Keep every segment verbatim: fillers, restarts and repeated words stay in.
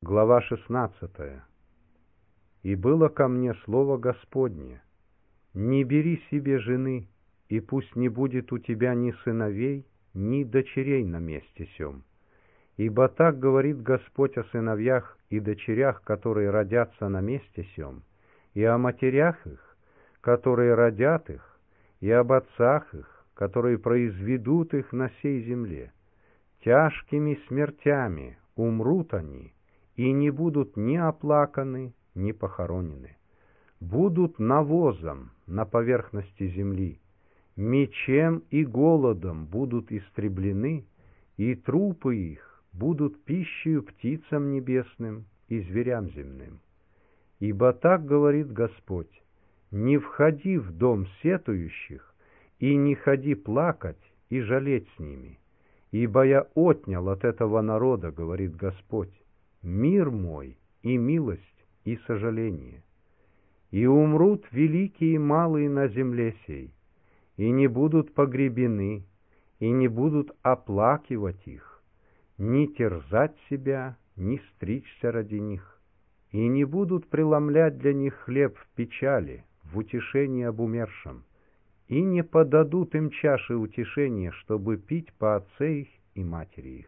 Глава шестнадцатая. «И было ко мне слово Господне: не бери себе жены, и пусть не будет у тебя ни сыновей, ни дочерей на месте сем. Ибо так говорит Господь о сыновьях и дочерях, которые родятся на месте сем, и о матерях их, которые родят их, и об отцах их, которые произведут их на сей земле. Тяжкими смертями умрут они, и не будут ни оплаканы, ни похоронены. Будут навозом на поверхности земли, мечем и голодом будут истреблены, и трупы их будут пищей птицам небесным и зверям земным. Ибо так говорит Господь: не входи в дом сетующих, и не ходи плакать и жалеть с ними, ибо я отнял от этого народа, говорит Господь, мир мой и милость и сожаление. И умрут великие и малые на земле сей, и не будут погребены, и не будут оплакивать их, ни терзать себя, ни стричься ради них, и не будут преломлять для них хлеб в печали, в утешении об умершем, и не подадут им чаши утешения, чтобы пить по отце их и матери их.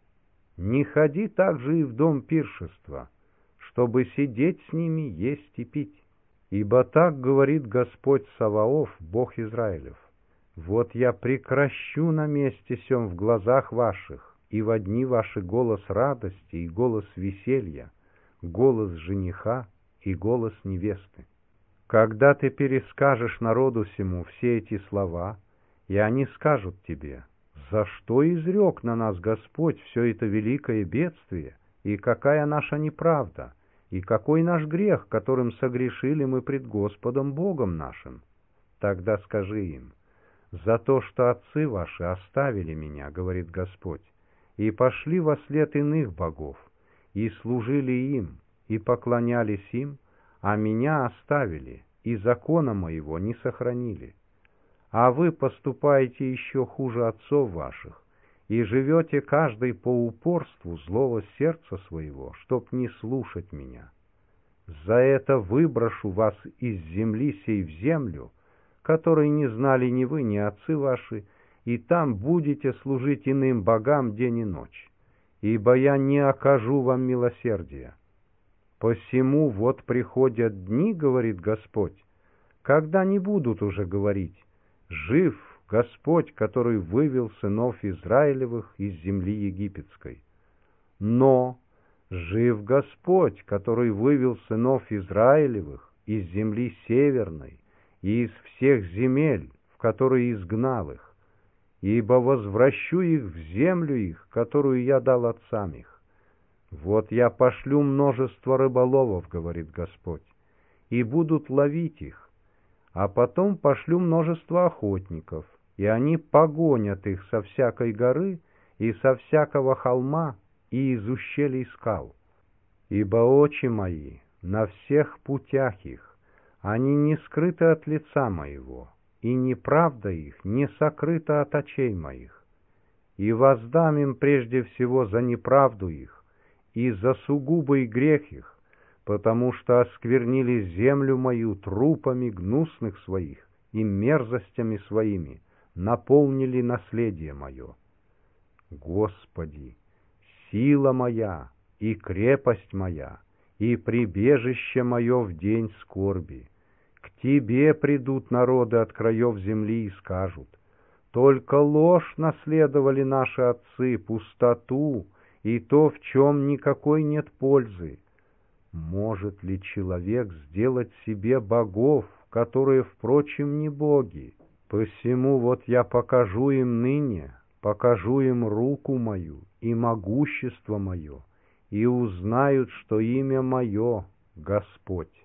Не ходи также и в дом пиршества, чтобы сидеть с ними, есть и пить. Ибо так говорит Господь Саваоф, Бог Израилев: вот я прекращу на месте сем в глазах ваших, и во дни ваши голос радости и голос веселья, голос жениха и голос невесты. Когда ты перескажешь народу сему все эти слова, и они скажут тебе: за что изрек на нас Господь все это великое бедствие, и какая наша неправда, и какой наш грех, которым согрешили мы пред Господом Богом нашим? Тогда скажи им: за то, что отцы ваши оставили меня, говорит Господь, и пошли во след иных богов, и служили им, и поклонялись им, а меня оставили, и закона моего не сохранили. А вы поступаете еще хуже отцов ваших, и живете каждый по упорству злого сердца своего, чтоб не слушать меня. За это выброшу вас из земли сей в землю, которой не знали ни вы, ни отцы ваши, и там будете служить иным богам день и ночь, ибо я не окажу вам милосердия. Посему вот приходят дни, говорит Господь, когда не будут уже говорить: жив Господь, который вывел сынов Израилевых из земли египетской. Но жив Господь, который вывел сынов Израилевых из земли северной и из всех земель, в которые изгнал их, ибо возвращу их в землю их, которую я дал отцам их. Вот я пошлю множество рыболовов, говорит Господь, и будут ловить их, а потом пошлю множество охотников, и они погонят их со всякой горы и со всякого холма и из ущелий скал. Ибо очи мои на всех путях их, они не скрыты от лица моего, и неправда их не сокрыта от очей моих. И воздам им прежде всего за неправду их и за сугубый грех их, потому что осквернили землю мою трупами гнусных своих и мерзостями своими, наполнили наследие мое. Господи, сила моя и крепость моя, и прибежище мое в день скорби. К Тебе придут народы от краев земли и скажут: только ложь наследовали наши отцы, пустоту, и то, в чем никакой нет пользы. Может ли человек сделать себе богов, которые, впрочем, не боги? Посему вот я покажу им ныне, покажу им руку мою и могущество мое, и узнают, что имя мое — Господь.